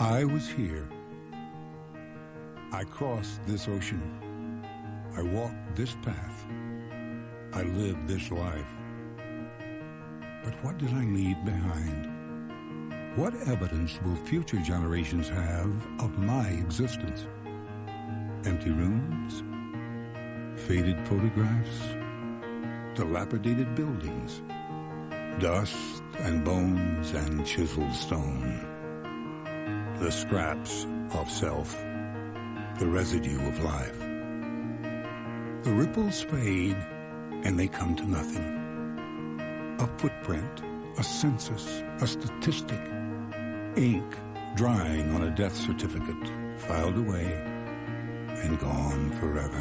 I was here. I crossed this ocean. I walked this path. I lived this life. But what did I leave behind? What evidence will future generations have of my existence? Empty rooms? Faded photographs? Dilapidated buildings? Dust and bones and chiseled stone? The scraps of self, the residue of life. The ripples fade and they come to nothing. A footprint, a census, a statistic, ink drying on a death certificate, filed away and gone forever.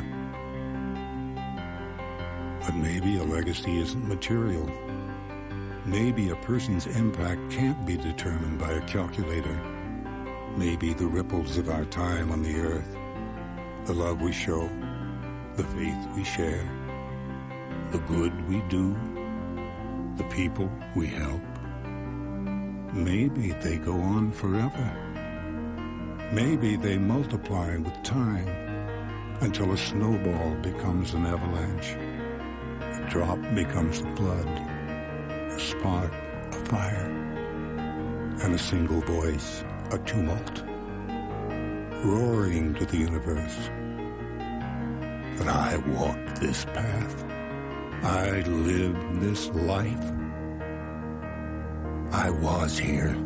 But maybe a legacy isn't material. Maybe a person's impact can't be determined by a calculator. Maybe the ripples of our time on the earth, the love we show, the faith we share, the good we do, the people we help, maybe they go on forever. Maybe they multiply with time until a snowball becomes an avalanche, a drop becomes a flood, a spark a fire, and a single voice a tumult, roaring to the universe. But I walked this path. I lived this life. I was here.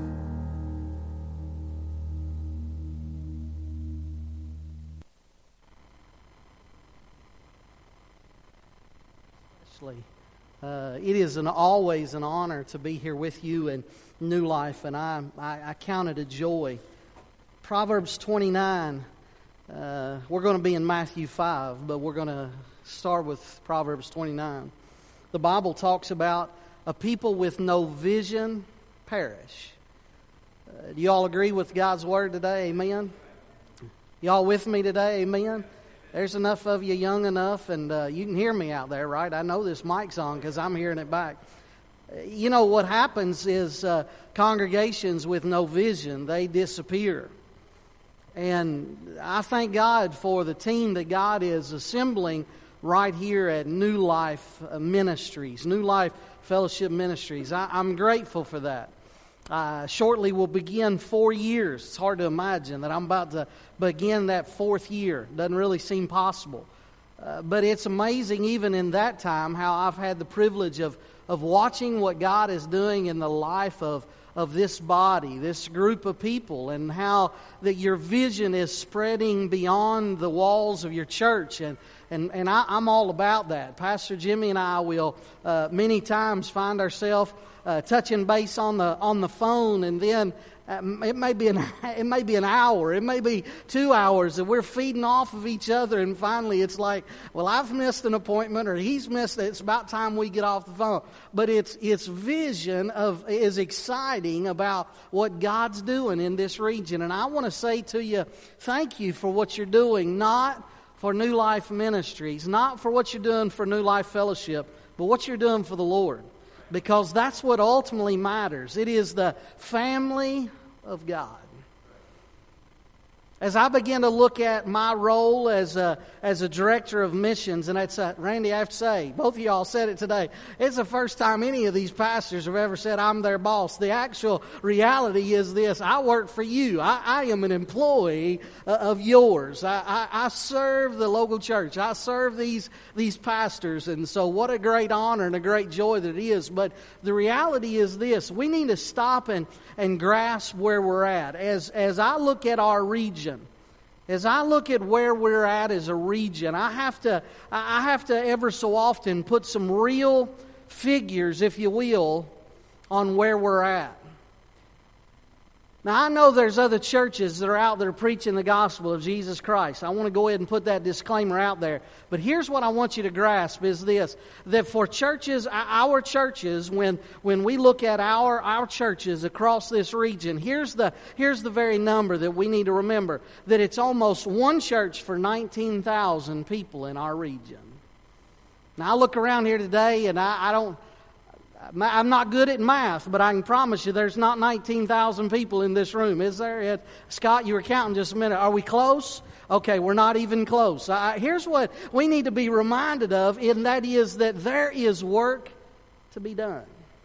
It is always an honor to be here with you in New Life, and I count it a joy. Proverbs 29, we're going to be in Matthew 5, but we're going to start with Proverbs 29. The Bible talks about a people with no vision perish. Do you all agree with God's Word today? Amen? Y'all with me today? Amen? There's enough of you young enough, and you can hear me out there, right? I know this mic's on because I'm hearing it back. You know, what happens is congregations with no vision, they disappear. And I thank God for the team that God is assembling right here at New Life Ministries, New Life Fellowship Ministries. I'm grateful for that. Shortly we'll begin 4 years. It's hard to imagine that I'm about to begin that 4th year. Doesn't really seem possible. But it's amazing even in that time how I've had the privilege of watching what God is doing in the life of this body, this group of people, and how that your vision is spreading beyond the walls of your church. And I'm all about that. Pastor Jimmy and I will many times find ourselves touching base on the phone, and then it may be an hour, it may be 2 hours, and we're feeding off of each other, and finally it's like, well, I've missed an appointment, or he's missed it. It's about time we get off the phone. But it's vision is exciting about what God's doing in this region, and I want to say to you, thank you for what you're doing, not for New Life Ministries, not for what you're doing for New Life Fellowship, but what you're doing for the Lord. Because that's what ultimately matters. It is the family of God. As I begin to look at my role as a director of missions, and it's Randy, I have to say, both of y'all said it today, it's the first time any of these pastors have ever said I'm their boss. The actual reality is this: I work for you. I am an employee of yours. I serve the local church. I serve these pastors, and so what a great honor and a great joy that it is. But the reality is this: we need to stop and grasp where we're at. As I look at our region, as I look at where we're at as a region, I have to ever so often put some real figures, if you will, on where we're at. Now, I know there's other churches that are out there preaching the gospel of Jesus Christ. I want to go ahead and put that disclaimer out there. But here's what I want you to grasp is this: that for churches, our churches, when we look at our churches across this region, here's the very number that we need to remember: that it's almost one church for 19,000 people in our region. Now, I look around here today, and I'm not good at math, but I can promise you there's not 19,000 people in this room, is there? Scott, you were counting just a minute. Are we close? Okay, we're not even close. Here's what we need to be reminded of, and that is that there is work to be done.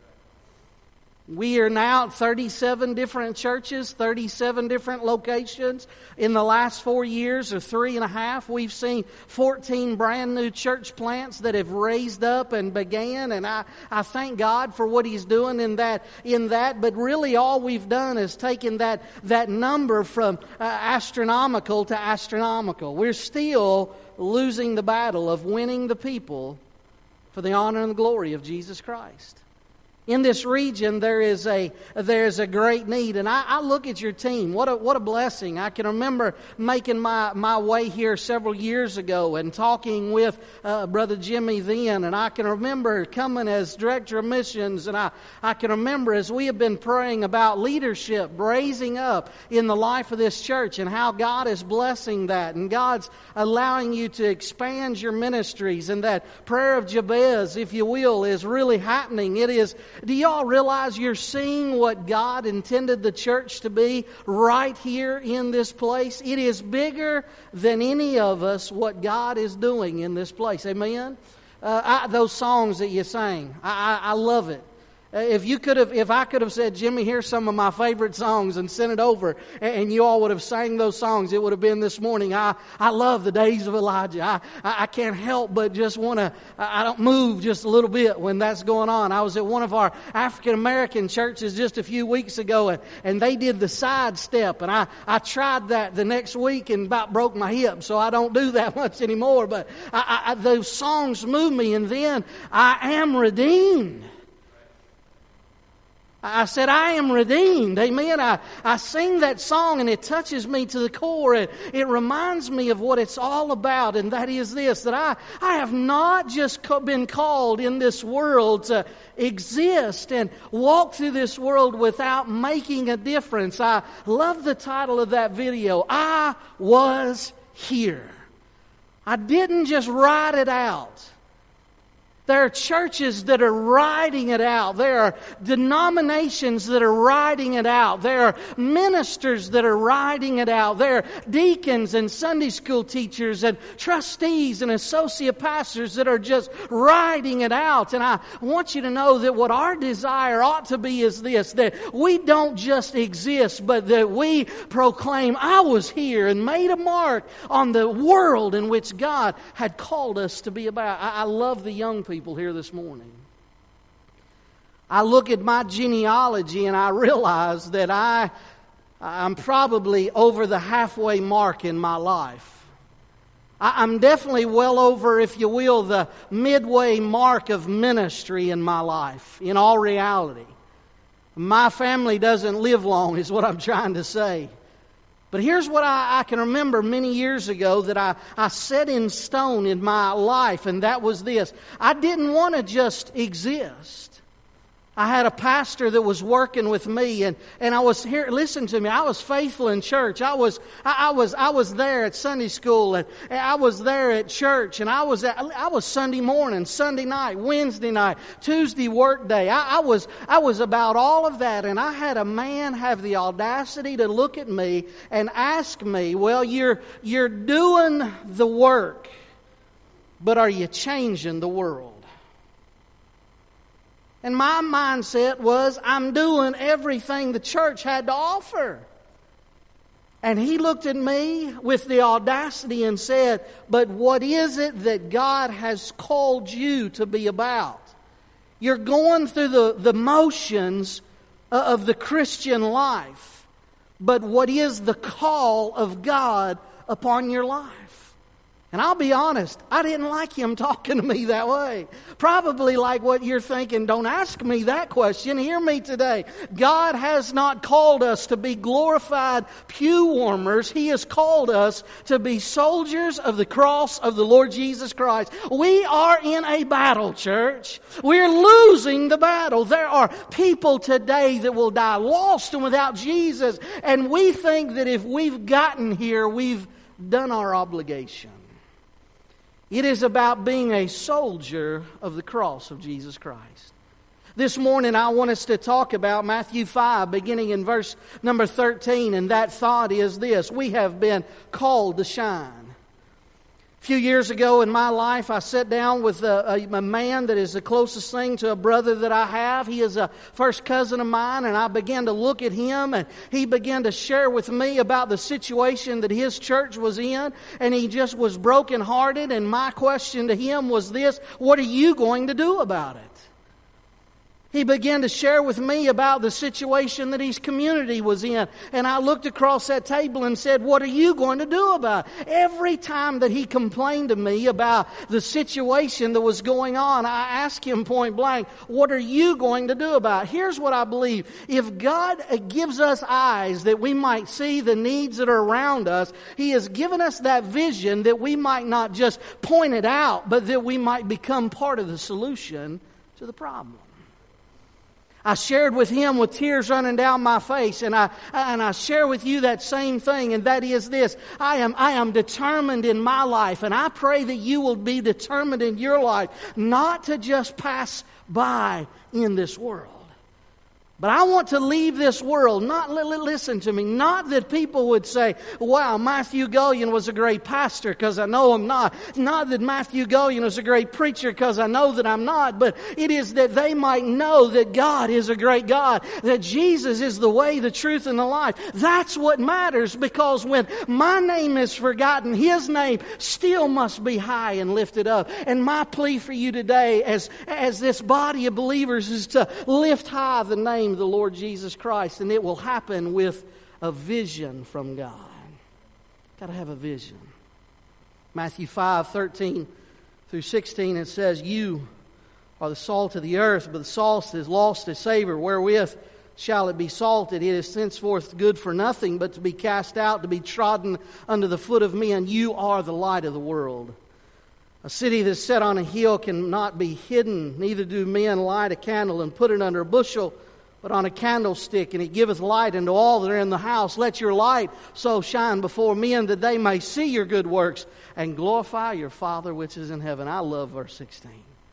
We are now at 37 different churches, 37 different locations. In the last 4 years or 3.5, we've seen 14 brand new church plants that have raised up and began. And I thank God for what He's doing in that. But really all we've done is taken that number from astronomical to astronomical. We're still losing the battle of winning the people for the honor and the glory of Jesus Christ. In this region, there is a great need, and I look at your team. What a blessing! I can remember making my way here several years ago and talking with Brother Jimmy then, and I can remember coming as director of missions, and I can remember as we have been praying about leadership raising up in the life of this church and how God is blessing that, and God's allowing you to expand your ministries, and that prayer of Jabez, if you will, is really happening. It is. Do y'all realize you're seeing what God intended the church to be right here in this place? It is bigger than any of us what God is doing in this place. Amen? Those songs that you sang, I love it. If I could have said, Jimmy, here's some of my favorite songs and sent it over, and you all would have sang those songs, it would have been this morning. I love the days of Elijah. I can't help but just want to, I don't move just a little bit when that's going on. I was at one of our African American churches just a few weeks ago, and they did the side step, and I tried that the next week and about broke my hip, so I don't do that much anymore. But those songs move me, and then I am redeemed. I said, I am redeemed. Amen. I sing that song and it touches me to the core. It reminds me of what it's all about, and that is this, that I have not just been called in this world to exist and walk through this world without making a difference. I love the title of that video, I Was Here. I didn't just write it out. There are churches that are writing it out. There are denominations that are writing it out. There are ministers that are writing it out. There are deacons and Sunday school teachers and trustees and associate pastors that are just writing it out. And I want you to know that what our desire ought to be is this, that we don't just exist, but that we proclaim, I was here, and made a mark on the world in which God had called us to be about. I love the young people here this morning. I look at my genealogy and I realize that I'm probably over the halfway mark in my life. I'm definitely well over, if you will, the midway mark of ministry in my life, in all reality. My family doesn't live long, is what I'm trying to say. But here's what I can remember many years ago that I set in stone in my life, and that was this. I didn't want to just exist. I had a pastor that was working with me, and I was here. Listen to me. I was faithful in church. I was there at Sunday school, and I was there at church, and I was Sunday morning, Sunday night, Wednesday night, Tuesday work day. I was about all of that, and I had a man have the audacity to look at me and ask me, "Well, you're doing the work, but are you changing the world?" And my mindset was, I'm doing everything the church had to offer. And he looked at me with the audacity and said, but what is it that God has called you to be about? You're going through the motions of the Christian life. But what is the call of God upon your life? And I'll be honest, I didn't like him talking to me that way. Probably like what you're thinking, don't ask me that question. Hear me today. God has not called us to be glorified pew warmers. He has called us to be soldiers of the cross of the Lord Jesus Christ. We are in a battle, church. We're losing the battle. There are people today that will die lost and without Jesus. And we think that if we've gotten here, we've done our obligation. It is about being a soldier of the cross of Jesus Christ. This morning I want us to talk about Matthew 5, beginning in verse number 13, and that thought is this: we have been called to shine. A few years ago in my life, I sat down with a man that is the closest thing to a brother that I have. He is a first cousin of mine, and I began to look at him, and he began to share with me about the situation that his church was in, and he just was brokenhearted, and my question to him was this: what are you going to do about it? He began to share with me about the situation that his community was in. And I looked across that table and said, what are you going to do about it? Every time that he complained to me about the situation that was going on, I asked him point blank, what are you going to do about it? Here's what I believe. If God gives us eyes that we might see the needs that are around us, He has given us that vision that we might not just point it out, but that we might become part of the solution to the problem. I shared with him with tears running down my face, and I share with you that same thing, and that is this: I am determined in my life, and I pray that you will be determined in your life not to just pass by in this world. But I want to leave this world, listen to me, not that people would say, wow, Matthew Gullion was a great pastor, because I know I'm not. Not that Matthew Gullion was a great preacher, because I know that I'm not. But it is that they might know that God is a great God, that Jesus is the way, the truth, and the life. That's what matters, because when my name is forgotten, His name still must be high and lifted up. And my plea for you today as this body of believers is to lift high the name of the Lord Jesus Christ, and it will happen with a vision from God. Got to have a vision. Matthew 5:13 through 16, it says, you are the salt of the earth, but the salt has lost its savor. Wherewith shall it be salted? It is henceforth good for nothing, but to be cast out, to be trodden under the foot of men. You are the light of the world. A city that's set on a hill cannot be hidden, neither do men light a candle and put it under a bushel, but on a candlestick, and it giveth light unto all that are in the house. Let your light so shine before men that they may see your good works and glorify your Father which is in heaven. I love verse 16.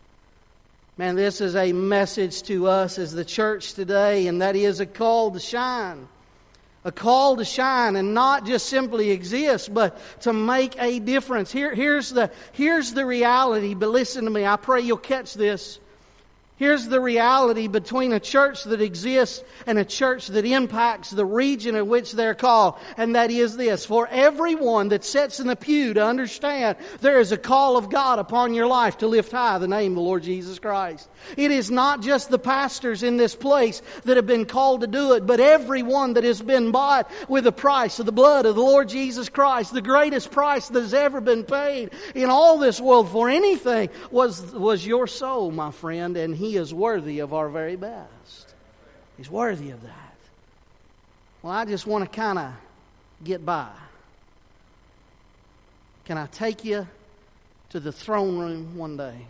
Man, this is a message to us as the church today, and that is a call to shine. A call to shine and not just simply exist, but to make a difference. Here's the reality, but listen to me. I pray you'll catch this. Here's the reality between a church that exists and a church that impacts the region in which they're called. And that is this: for everyone that sits in the pew to understand there is a call of God upon your life to lift high the name of the Lord Jesus Christ. It is not just the pastors in this place that have been called to do it, but everyone that has been bought with the price of the blood of the Lord Jesus Christ. The greatest price that has ever been paid in all this world for anything was your soul, my friend, and He is worthy of our very best. He's worthy of that. Well, I just want to kind of get by. Can I take you to the throne room one day?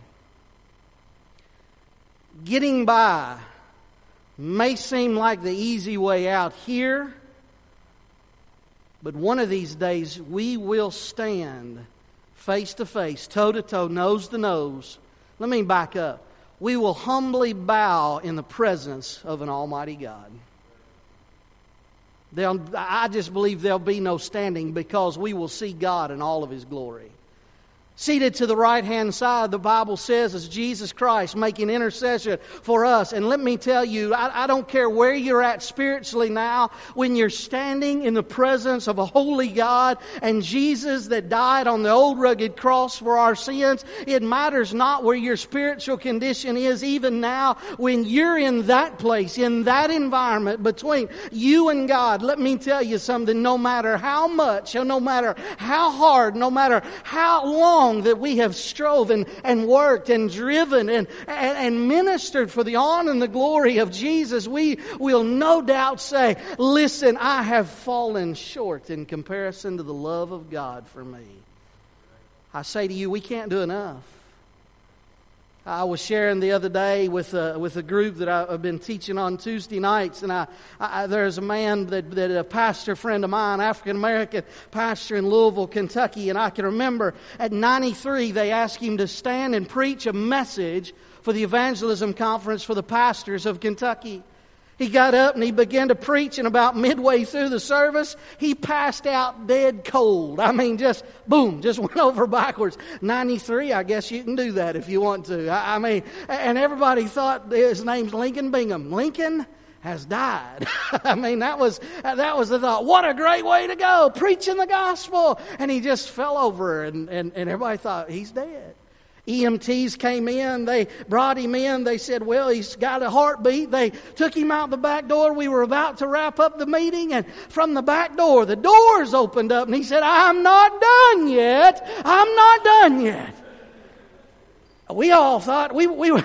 Getting by may seem like the easy way out here, but one of these days we will stand face to face, toe to toe, nose to nose. Let me back up. We will humbly bow in the presence of an almighty God. I just believe there'll be no standing, because we will see God in all of His glory. Seated to the right-hand side, the Bible says, is Jesus Christ making intercession for us. And let me tell you, I don't care where you're at spiritually now, when you're standing in the presence of a holy God and Jesus that died on the old rugged cross for our sins, it matters not where your spiritual condition is. Even now, when you're in that place, in that environment between you and God, let me tell you something: no matter how much, no matter how hard, no matter how long that we have striven and worked and driven and ministered for the honor and the glory of Jesus, we will no doubt say, listen, I have fallen short in comparison to the love of God for me. I say to you, we can't do enough. I was sharing the other day with a group that I've been teaching on Tuesday nights, and there's a man that a pastor friend of mine, African American pastor in Louisville, Kentucky, and I can remember at 93 they asked him to stand and preach a message for the evangelism conference for the pastors of Kentucky. He got up and he began to preach, and about midway through the service, he passed out dead cold. I mean, just boom, just went over backwards. 93, I guess you can do that if you want to. I mean, and everybody thought his name's Lincoln Bingham. Lincoln has died. I mean, that was the thought. What a great way to go, preaching the gospel. And he just fell over, and everybody thought, he's dead. EMTs came in, they brought him in, they said, well, he's got a heartbeat. They took him out the back door. We were about to wrap up the meeting, and from the back door, the doors opened up, and he said, I'm not done yet. I'm not done yet. We all thought we were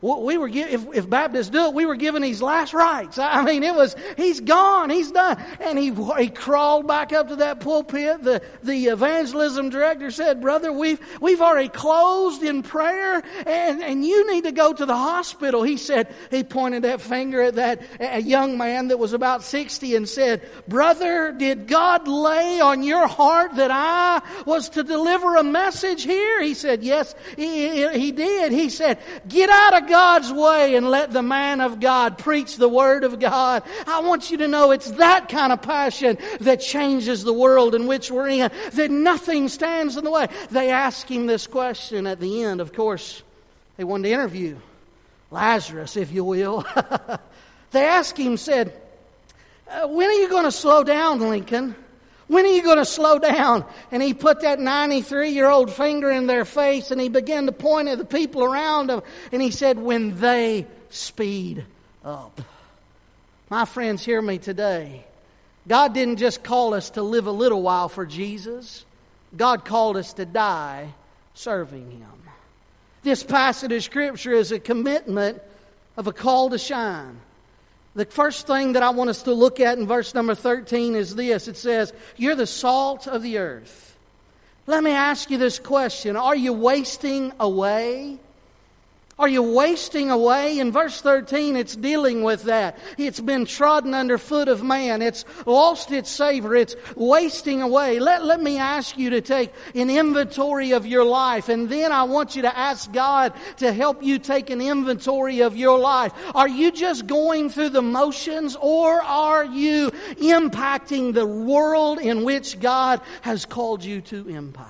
if Baptists do it, we were giving his last rites. I mean, he's gone, he's done. And he crawled back up to that pulpit. The evangelism director said, brother, we've already closed in prayer, and you need to go to the hospital. He said, he pointed that finger at a young man that was about 60 and said, brother, did God lay on your heart that I was to deliver a message here? He said, yes, he did. He said, get out of God's way and let the man of God preach the Word of God. I want you to know it's that kind of passion that changes the world in which we're in, that nothing stands in the way. They asked him this question at the end. Of course, they wanted to interview Lazarus, if you will. They asked him, said, when are you going to slow down, Lincoln? When are you going to slow down? And he put that 93-year-old finger in their face, and he began to point at the people around him. And he said, when they speed up. My friends, hear me today. God didn't just call us to live a little while for Jesus. God called us to die serving Him. This passage of Scripture is a commitment of a call to shine. The first thing that I want us to look at in verse number 13 is this. It says, you're the salt of the earth. Let me ask you this question. Are you wasting away? Are you wasting away? In verse 13, it's dealing with that. It's been trodden underfoot of man. It's lost its savor. It's wasting away. Let me ask you to take an inventory of your life. And then I want you to ask God to help you take an inventory of your life. Are you just going through the motions, or are you impacting the world in which God has called you to impact?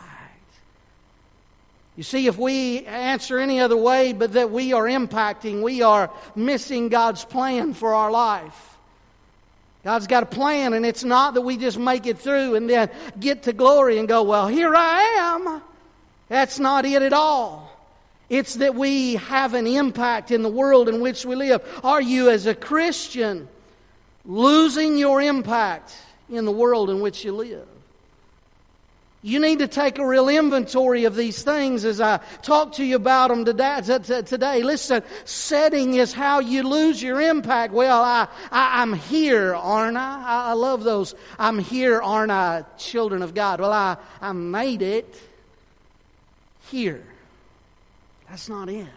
You see, if we answer any other way but that we are impacting, we are missing God's plan for our life. God's got a plan, and it's not that we just make it through and then get to glory and go, well, here I am. That's not it at all. It's that we have an impact in the world in which we live. Are you, as a Christian, losing your impact in the world in which you live? You need to take a real inventory of these things as I talk to you about them today. Listen, setting is how you lose your impact. Well, I'm here, aren't I? I love those. I'm here, aren't I, children of God? Well, I made it here. That's not it.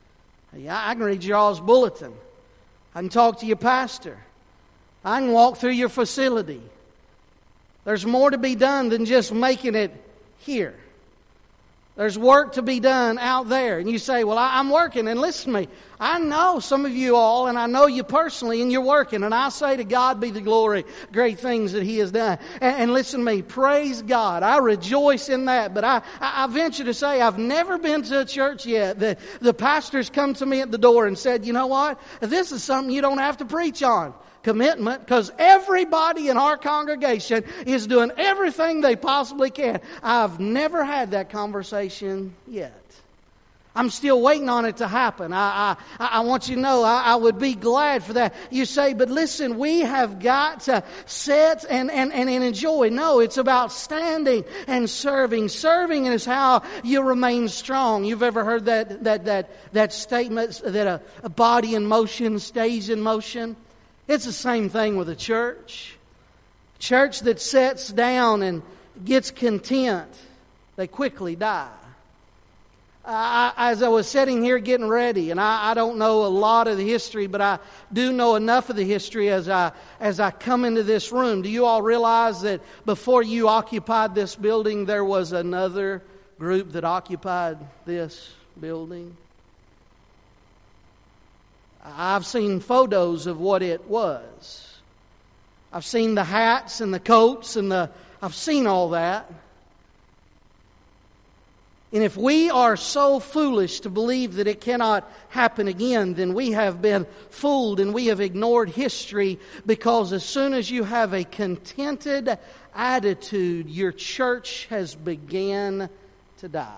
I can read y'all's bulletin. I can talk to your pastor. I can walk through your facility. There's more to be done than just making it here. There's work to be done out there. And you say, well, I'm working. And listen to me. I know some of you all, and I know you personally, and you're working. And I say to God be the glory, great things that He has done. And listen to me. Praise God. I rejoice in that. But I venture to say I've never been to a church yet that the pastors come to me at the door and said, you know what? This is something you don't have to preach on. Commitment, because everybody in our congregation is doing everything they possibly can. I've never had that conversation yet. I'm still waiting on it to happen. I want you to know I would be glad for that. You say, but listen, we have got to sit and enjoy. No, it's about standing and serving. Serving is how you remain strong. You've ever heard that statement that a body in motion stays in motion? It's the same thing with a church. Church that sits down and gets content, they quickly die. As I was sitting here getting ready, and I don't know a lot of the history, but I do know enough of the history as I come into this room. Do you all realize that before you occupied this building, there was another group that occupied this building? I've seen photos of what it was. I've seen the hats and the coats and I've seen all that. And if we are so foolish to believe that it cannot happen again, then we have been fooled and we have ignored history, because as soon as you have a contented attitude, your church has begun to die.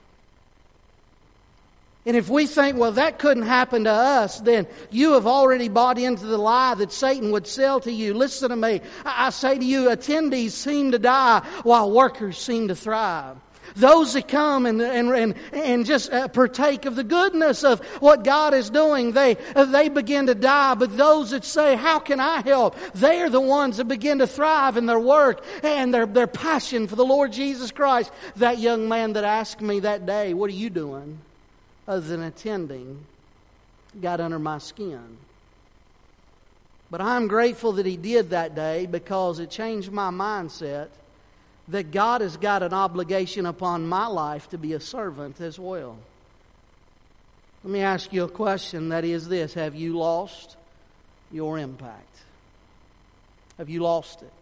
And if we think, well, that couldn't happen to us, then you have already bought into the lie that Satan would sell to you. Listen to me. I say to you, attendees seem to die while workers seem to thrive. Those that come and just partake of the goodness of what God is doing, they begin to die. But those that say, how can I help? They are the ones that begin to thrive in their work and their passion for the Lord Jesus Christ. That young man that asked me that day, what are you doing other than attending, got under my skin. But I'm grateful that he did that day, because it changed my mindset that God has got an obligation upon my life to be a servant as well. Let me ask you a question, that is this: have you lost your impact? Have you lost it?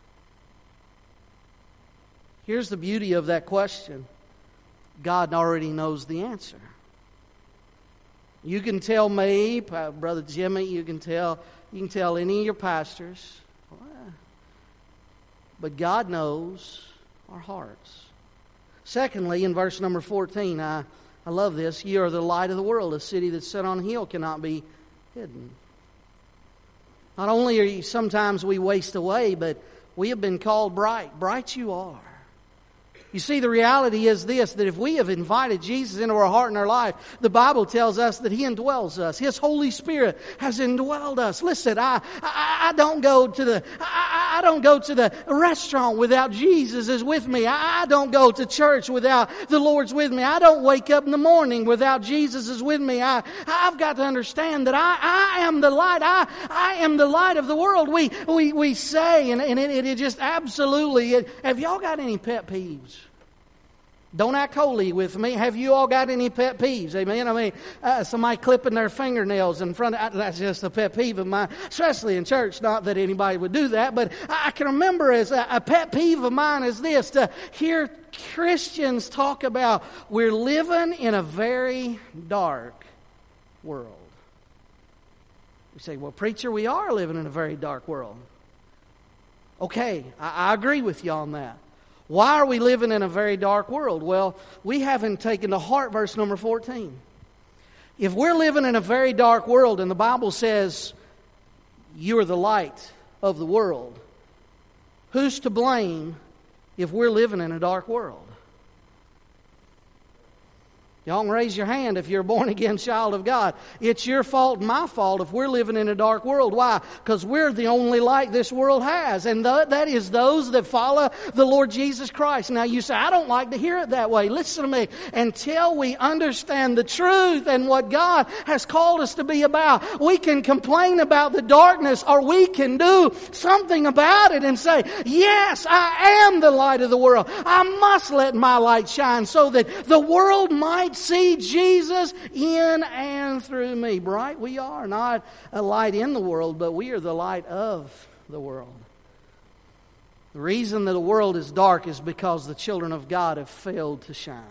Here's the beauty of that question. God already knows the answer. You can tell me, Brother Jimmy, you can tell any of your pastors, but God knows our hearts. Secondly, in verse number 14, I love this. You are the light of the world. A city that's set on a hill cannot be hidden. Not only are you, sometimes we waste away, but we have been called bright. Bright you are. You see, the reality is this, that if we have invited Jesus into our heart and our life, the Bible tells us that He indwells us. His Holy Spirit has indwelled us. Listen, I don't go to the restaurant without Jesus is with me. I don't go to church without the Lord's with me. I don't wake up in the morning without Jesus is with me. I've got to understand that I am the light. I am the light of the world. We say, and it just absolutely. Have y'all got any pet peeves? Don't act holy with me. Have you all got any pet peeves? Amen. I mean, somebody clipping their fingernails in front of, that's just a pet peeve of mine, especially in church. Not that anybody would do that, but I can remember as a pet peeve of mine is this: to hear Christians talk about we're living in a very dark world. We say, well, preacher, we are living in a very dark world. Okay, I agree with you on that. Why are we living in a very dark world? Well, we haven't taken to heart verse number 14. If we're living in a very dark world, and the Bible says you are the light of the world, who's to blame if we're living in a dark world? Y'all can raise your hand if you're a born-again child of God. It's your fault and my fault if we're living in a dark world. Why? Because we're the only light this world has. And that is those that follow the Lord Jesus Christ. Now you say, I don't like to hear it that way. Listen to me. Until we understand the truth and what God has called us to be about, we can complain about the darkness, or we can do something about it and say, yes, I am the light of the world. I must let my light shine so that the world might see Jesus in and through me. Bright we are, not a light in the world, but we are the light of the world. The reason that the world is dark is because the children of God have failed to shine.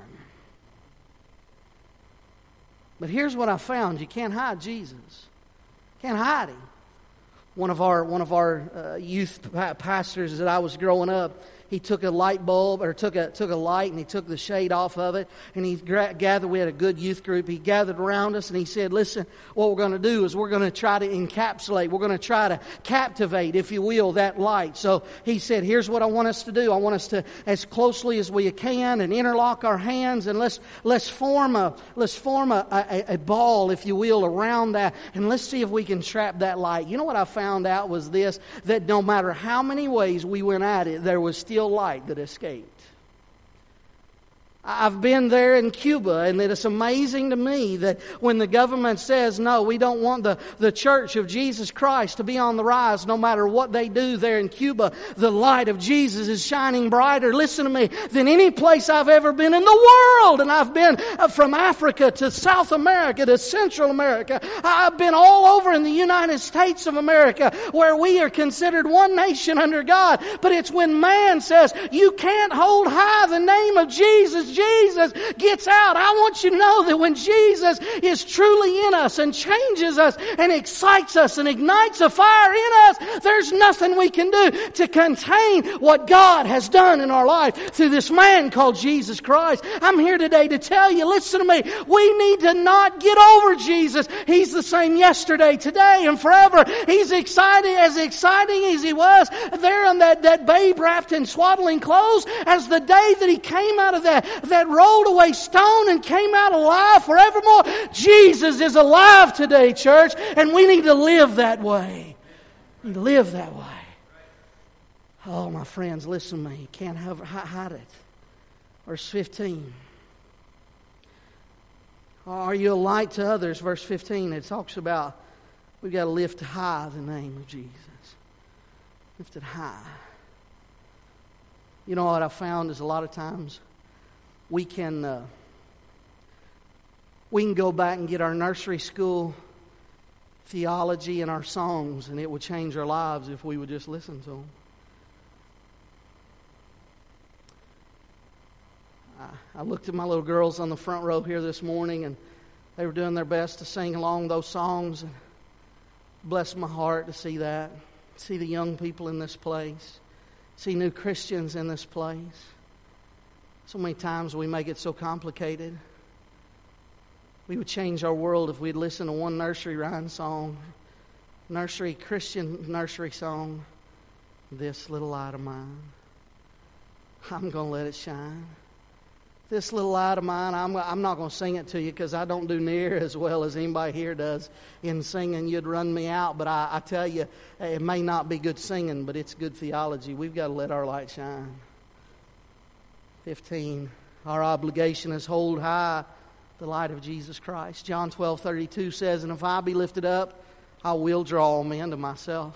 But here's what I found: you can't hide Jesus. Can't hide Him. One of our youth pastors that I was growing up, he took a light bulb, or took a light, and he took the shade off of it, and he gathered. We had a good youth group. He gathered around us, and he said, listen, what we're going to do is we're going to try to encapsulate, we're going to try to captivate, if you will, that light. So he said, here's what I want us to do. I want us to, as closely as we can, and interlock our hands, and let's form a ball, if you will, around that, and let's see if we can trap that light. You know what I found out was this: that no matter how many ways we went at it, there was still light that escaped. I've been there in Cuba, and it's amazing to me that when the government says, no, we don't want the Church of Jesus Christ to be on the rise, no matter what they do there in Cuba, the light of Jesus is shining brighter, listen to me, than any place I've ever been in the world. And I've been from Africa to South America to Central America. I've been all over in the United States of America, where we are considered one nation under God. But it's when man says, you can't hold high the name of Jesus, Jesus gets out. I want you to know that when Jesus is truly in us and changes us and excites us and ignites a fire in us, there's nothing we can do to contain what God has done in our life through this man called Jesus Christ. I'm here today to tell you, listen to me, we need to not get over Jesus. He's the same yesterday, today, and forever. He's exciting as he was there on that babe wrapped in swaddling clothes, as the day that he came out of that rolled away stone and came out alive forevermore. Jesus is alive today, church, and we need to live that way. We need to live that way. Oh, my friends, listen to me. You can't hide it. Verse 15. Are you a light to others? Verse 15, it talks about we've got to lift high the name of Jesus. Lift it high. You know what I found is a lot of times we can go back and get our nursery school theology and our songs, and it would change our lives if we would just listen to them. I looked at my little girls on the front row here this morning, and they were doing their best to sing along those songs. And bless my heart to see that. See the young people in this place. See new Christians in this place. So many times we make it so complicated. We would change our world if we'd listen to one nursery rhyme song, Christian nursery song. This little light of mine, I'm going to let it shine. This little light of mine, I'm not going to sing it to you because I don't do near as well as anybody here does in singing. You'd run me out, but I tell you, it may not be good singing, but it's good theology. We've got to let our light shine. 15, our obligation is hold high the light of Jesus Christ. John 12:32 says, and if I be lifted up, I will draw all men to myself.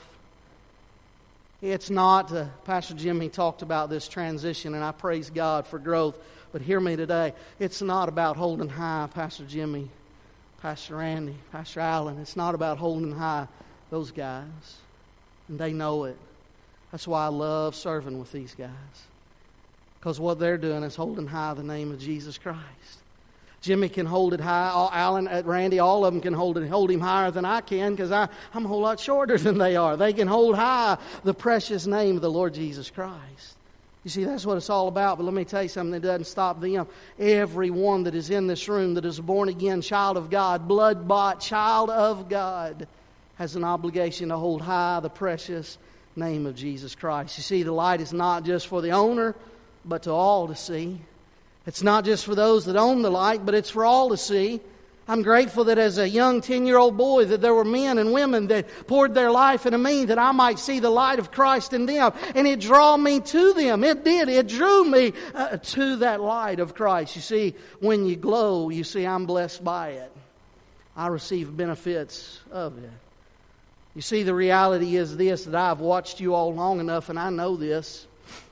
It's not, Pastor Jimmy talked about this transition, and I praise God for growth. But hear me today, it's not about holding high Pastor Jimmy, Pastor Randy, Pastor Allen. It's not about holding high those guys. And they know it. That's why I love serving with these guys. Because what they're doing is holding high the name of Jesus Christ. Jimmy can hold it high. Alan, Randy, all of them can hold him higher than I can because I'm a whole lot shorter than they are. They can hold high the precious name of the Lord Jesus Christ. You see, that's what it's all about. But let me tell you something that doesn't stop them. Everyone that is in this room that is a born-again child of God, blood-bought child of God, has an obligation to hold high the precious name of Jesus Christ. You see, the light is not just for the owner, but to all to see. It's not just for those that own the light, but it's for all to see. I'm grateful that as a young 10-year-old boy that there were men and women that poured their life into me that I might see the light of Christ in them. And it drew me to them. It did. It drew me to that light of Christ. You see, when you glow, you see I'm blessed by it. I receive benefits of it. You see, the reality is this, that I've watched you all long enough and I know this.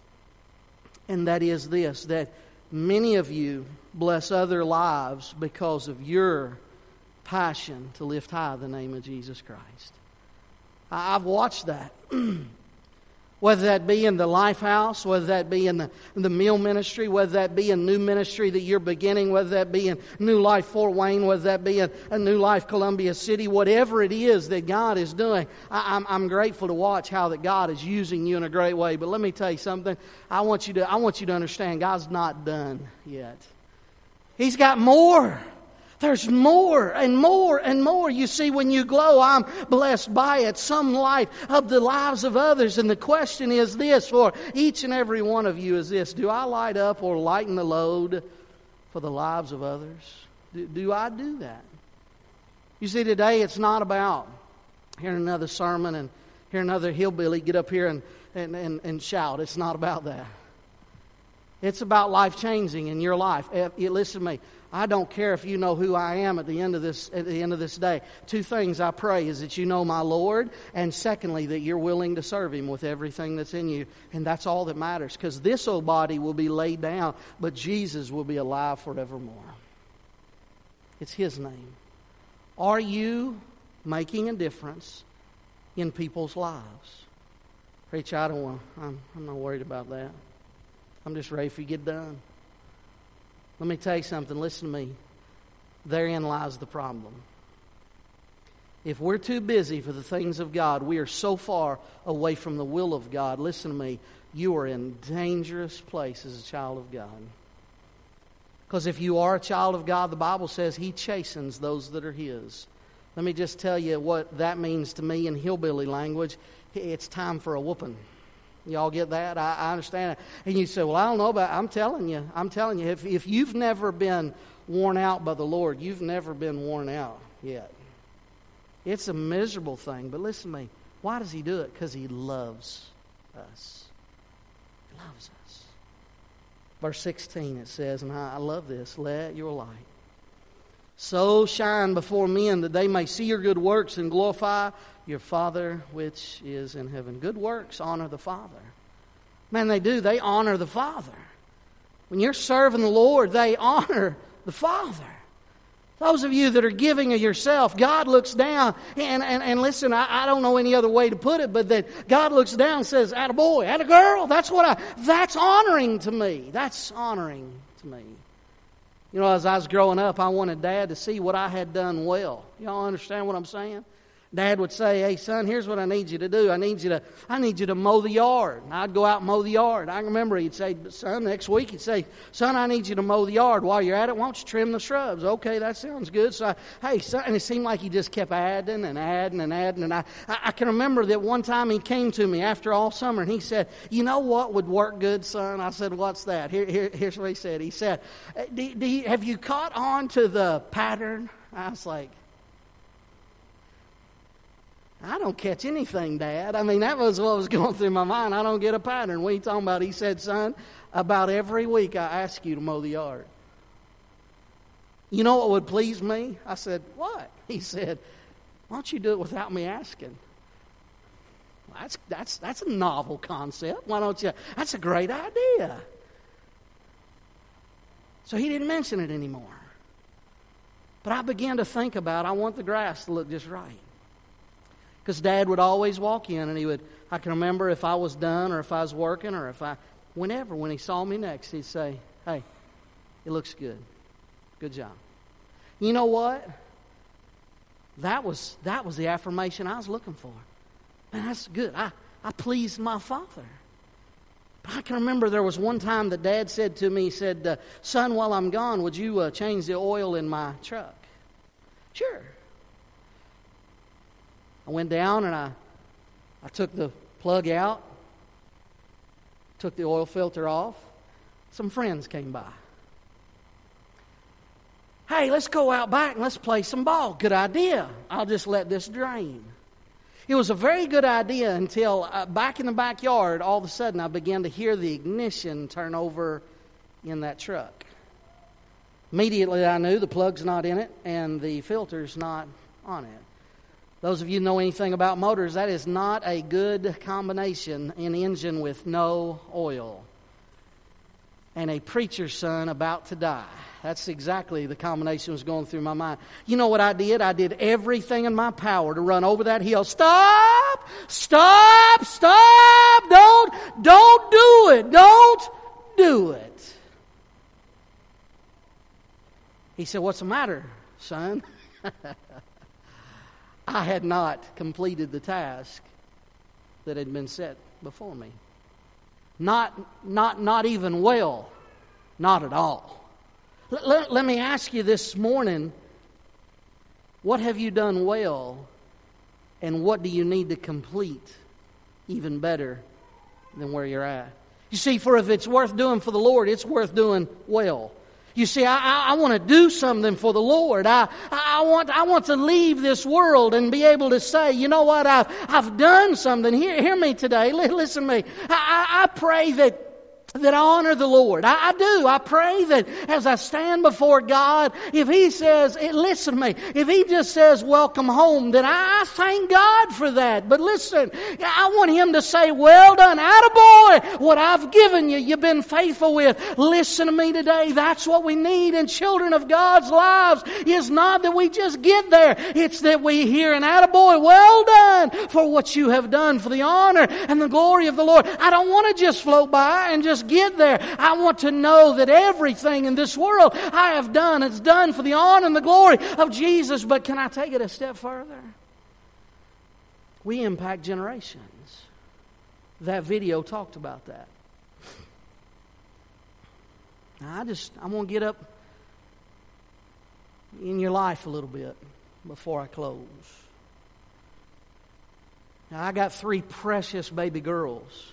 And that is this, that many of you bless other lives because of your passion to lift high the name of Jesus Christ. I've watched that. Whether that be in the Life House, whether that be in the meal ministry, whether that be in new ministry that you're beginning, whether that be in New Life Fort Wayne, whether that be in a New Life Columbia City, whatever it is that God is doing, I'm grateful to watch how that God is using you in a great way. But let me tell you something. I want you to understand God's not done yet. He's got more. There's more and more and more. You see, when you glow, I'm blessed by it. Some light of the lives of others. And the question is this for each and every one of you is this. Do I light up or lighten the load for the lives of others? Do I do that? You see, today it's not about hearing another sermon and hearing another hillbilly get up here and shout. It's not about that. It's about life changing in your life. Listen to me. I don't care if you know who I am at the end of this day. Two things I pray is that you know my Lord, and secondly, that you're willing to serve Him with everything that's in you. And that's all that matters, because this old body will be laid down, but Jesus will be alive forevermore. It's His name. Are you making a difference in people's lives? Preach, I don't want. I'm not worried about that. I'm just ready for you to get done. Let me tell you something. Listen to me. Therein lies the problem. If we're too busy for the things of God, we are so far away from the will of God. Listen to me. You are in a dangerous place as a child of God. Because if you are a child of God, the Bible says He chastens those that are His. Let me just tell you what that means to me in hillbilly language. It's time for a whooping. Y'all get that? I understand it. And you say, well, I don't know about it. I'm telling you, if you've never been worn out by the Lord, you've never been worn out yet. It's a miserable thing. But listen to me. Why does He do it? Because He loves us. He loves us. Verse 16 it says, and I love this, let your light so shine before men that they may see your good works and glorify your Father which is in heaven. Good works honor the Father. Man, they do. They honor the Father. When you're serving the Lord, they honor the Father. Those of you that are giving of yourself, God looks down, and listen, I don't know any other way to put it, but that God looks down and says, attaboy, attagirl, that's honoring to me. That's honoring to me. You know, as I was growing up, I wanted Dad to see what I had done well. Y'all understand what I'm saying? Dad would say, hey, son, here's what I need you to do. I need you to mow the yard. And I'd go out and mow the yard. I remember he'd say, son, next week he'd say, son, I need you to mow the yard. While you're at it, why don't you trim the shrubs? Okay, that sounds good. So, hey, son, and it seemed like he just kept adding and adding and adding. And I can remember that one time he came to me after all summer and he said, you know what would work good, son? I said, what's that? Here's what he said. He said, have you caught on to the pattern? I was like, I don't catch anything, Dad. I mean, that was what was going through my mind. I don't get a pattern. What are you talking about? He said, son, about every week I ask you to mow the yard. You know what would please me? I said, what? He said, why don't you do it without me asking? Well, that's a novel concept. Why don't you? That's a great idea. So he didn't mention it anymore. But I began to think about, I want the grass to look just right. Because Dad would always walk in and I can remember if I was done or if I was working or when he saw me next, he'd say, hey, it looks good. Good job. You know what? That was the affirmation I was looking for. Man, that's good. I pleased my Father. But I can remember there was one time that Dad said to me, he said, son, while I'm gone, would you change the oil in my truck? Sure. I went down and I took the plug out, took the oil filter off. Some friends came by. Hey, let's go out back and let's play some ball. Good idea. I'll just let this drain. It was a very good idea until back in the backyard, all of a sudden I began to hear the ignition turn over in that truck. Immediately I knew the plug's not in it and the filter's not on it. Those of you who know anything about motors, that is not a good combination, an engine with no oil. And a preacher's son about to die. That's exactly the combination that was going through my mind. You know what I did? I did everything in my power to run over that hill. Stop! Stop! Stop! Don't do it! Don't do it! He said, what's the matter, son? I had not completed the task that had been set before me. Not even well. Not at all. Let me ask you this morning, what have you done well, and what do you need to complete even better than where you're at? You see, for if it's worth doing for the Lord, it's worth doing well. You see, I want to do something for the Lord. I want to leave this world and be able to say, you know what, I've done something. Hear me today. Listen to me. I pray that that I honor the Lord. I do. I pray that as I stand before God, if He says, listen to me, if He just says, welcome home, then I thank God for that. But listen, I want Him to say, well done, attaboy, what I've given you, you've been faithful with. Listen to me today. That's what we need in children of God's lives. It's not that we just get there. It's that we hear an attaboy, well done for what you have done for the honor and the glory of the Lord. I don't want to just float by and just get there. I want to know that everything in this world I have done, it's done for the honor and the glory of Jesus. But can I take it a step further? We impact generations. That video talked about that. Now I'm going to get up in your life a little bit before I close. Now, I got 3 precious baby girls.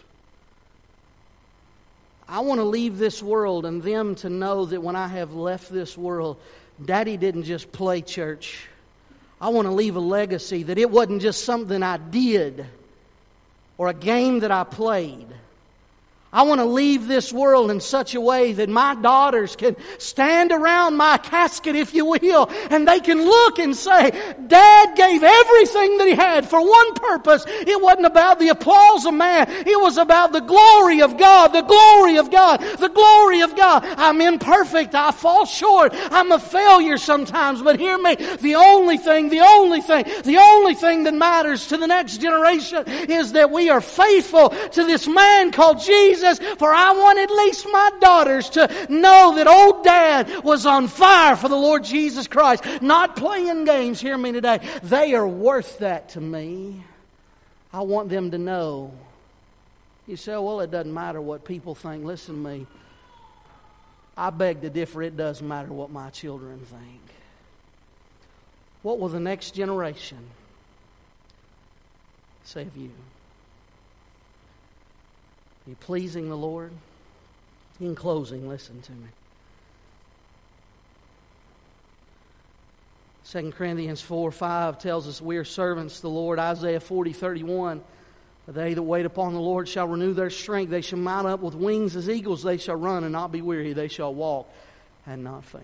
I want to leave this world and them to know that when I have left this world, Daddy didn't just play church. I want to leave a legacy that it wasn't just something I did or a game that I played. I want to leave this world in such a way that my daughters can stand around my casket, if you will, and they can look and say, Dad gave everything that he had for one purpose. It wasn't about the applause of man. It was about the glory of God, the glory of God, the glory of God. I'm imperfect. I fall short. I'm a failure sometimes, but hear me. The only thing that matters to the next generation is that we are faithful to this man called Jesus. For I want at least my daughters to know that old Dad was on fire for the Lord Jesus Christ. Not playing games, hear me today. They are worth that to me. I want them to know. You say, well, it doesn't matter what people think. Listen to me. I beg to differ. It does matter what my children think. What will the next generation say of you? Are you pleasing the Lord? In closing, listen to me. 2 Corinthians 4:5 tells us we are servants to the Lord. Isaiah 40:31. They that wait upon the Lord shall renew their strength. They shall mount up with wings as eagles. They shall run and not be weary. They shall walk and not faint.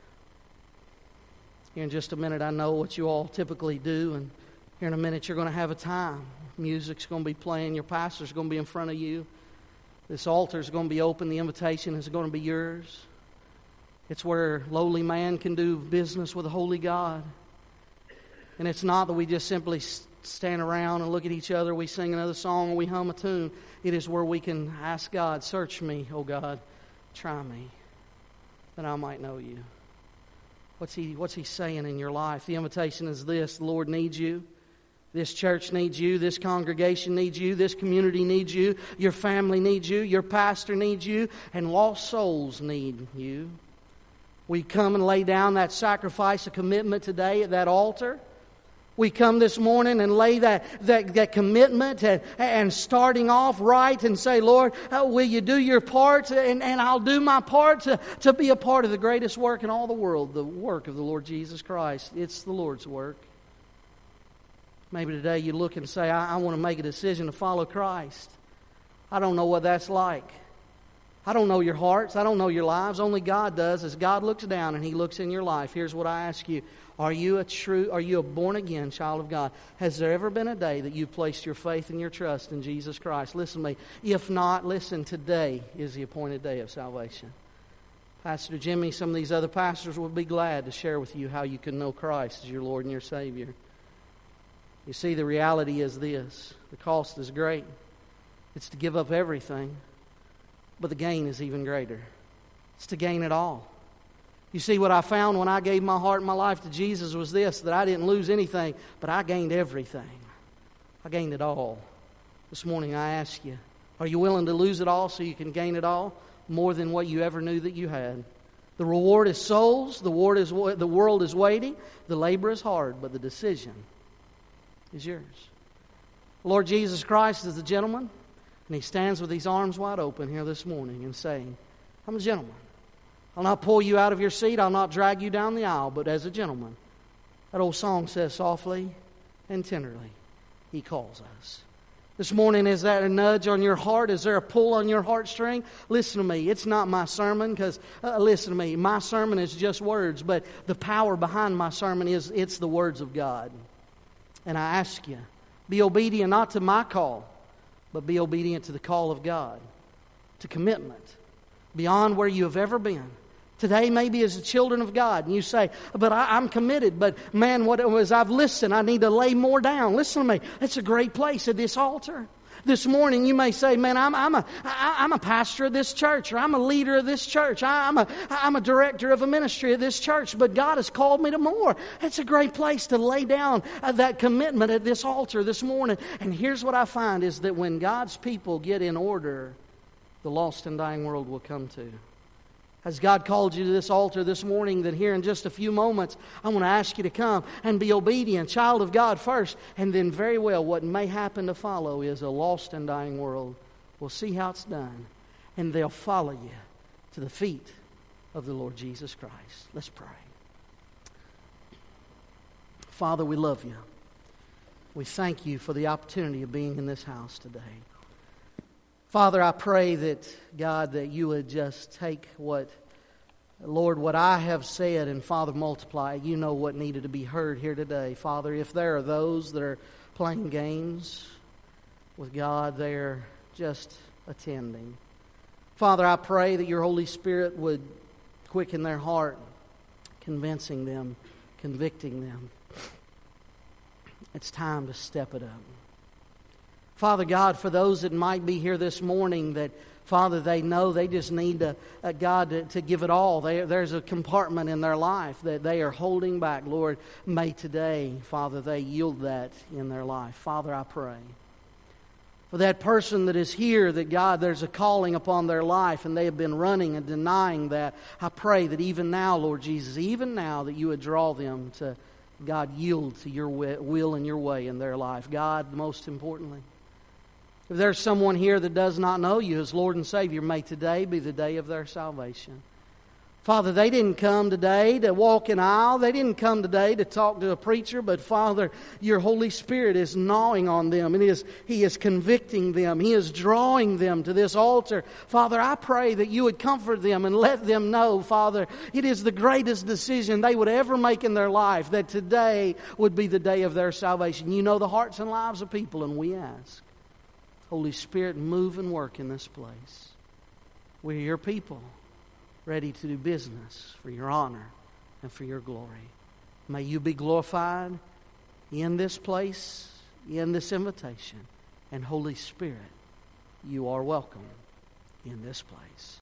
Here in just a minute, I know what you all typically do. And here in a minute, you're going to have a time. Music's going to be playing. Your pastor's going to be in front of you. This altar is going to be open. The invitation is going to be yours. It's where lowly man can do business with a holy God. And it's not that we just simply stand around and look at each other. We sing another song or we hum a tune. It is where we can ask God, search me, O God, try me, that I might know you. What's He saying in your life? The invitation is this: the Lord needs you. This church needs you. This congregation needs you. This community needs you. Your family needs you. Your pastor needs you. And lost souls need you. We come and lay down that sacrifice of commitment today at that altar. We come this morning and lay that commitment and starting off right and say, Lord, will you do your part? And I'll do my part to be a part of the greatest work in all the world, the work of the Lord Jesus Christ. It's the Lord's work. Maybe today you look and say, I want to make a decision to follow Christ. I don't know what that's like. I don't know your hearts. I don't know your lives. Only God does. As God looks down and He looks in your life, here's what I ask you. Are you a born-again child of God? Has there ever been a day that you placed your faith and your trust in Jesus Christ? Listen to me. If not, listen, today is the appointed day of salvation. Pastor Jimmy, some of these other pastors would be glad to share with you how you can know Christ as your Lord and your Savior. You see, the reality is this. The cost is great. It's to give up everything. But the gain is even greater. It's to gain it all. You see, what I found when I gave my heart and my life to Jesus was this, that I didn't lose anything, but I gained everything. I gained it all. This morning I ask you, are you willing to lose it all so you can gain it all? More than what you ever knew that you had. The reward is souls. The world is waiting. The labor is hard, but the decision is yours. Lord Jesus Christ is the gentleman, and He stands with His arms wide open here this morning and saying, I'm a gentleman. I'll not pull you out of your seat. I'll not drag you down the aisle, but as a gentleman. That old song says, softly and tenderly, He calls us. This morning, is that a nudge on your heart? Is there a pull on your heartstring? Listen to me. It's not my sermon because, listen to me, my sermon is just words, but the power behind my sermon is it's the words of God. And I ask you, be obedient not to my call, but be obedient to the call of God, to commitment, beyond where you have ever been. Today, maybe as the children of God, and you say, but I'm committed, but man, what it was, I've listened, I need to lay more down. Listen to me, it's a great place at this altar. This morning, you may say, man, I'm a pastor of this church, or I'm a leader of this church, I'm a director of a ministry of this church, but God has called me to more. It's a great place to lay down that commitment at this altar this morning. And here's what I find is that when God's people get in order, the lost and dying world will come to. Has God called you to this altar this morning, that here in just a few moments, I want to ask you to come and be obedient, child of God first, and then very well what may happen to follow is a lost and dying world will see how it's done, and they'll follow you to the feet of the Lord Jesus Christ. Let's pray. Father, we love you. We thank you for the opportunity of being in this house today. Father, I pray that, God, that you would just take what I have said, and Father, multiply. You know what needed to be heard here today. Father, if there are those that are playing games with God, they're just attending. Father, I pray that your Holy Spirit would quicken their heart, convincing them, convicting them. It's time to step it up. Father God, for those that might be here this morning that, Father, they know they just need God to give it all. There's a compartment in their life that they are holding back. Lord, may today, Father, they yield that in their life. Father, I pray for that person that is here, that God, there's a calling upon their life and they have been running and denying that. I pray that even now, Lord Jesus, even now that you would draw them to, God, yield to your will and your way in their life. God, most importantly, if there's someone here that does not know you as Lord and Savior, may today be the day of their salvation. Father, they didn't come today to walk an aisle. They didn't come today to talk to a preacher. But Father, your Holy Spirit is gnawing on them. And He is convicting them. He is drawing them to this altar. Father, I pray that you would comfort them and let them know, Father, it is the greatest decision they would ever make in their life, that today would be the day of their salvation. You know the hearts and lives of people, and we ask, Holy Spirit, move and work in this place. We're your people, ready to do business for your honor and for your glory. May you be glorified in this place, in this invitation. And Holy Spirit, you are welcome in this place.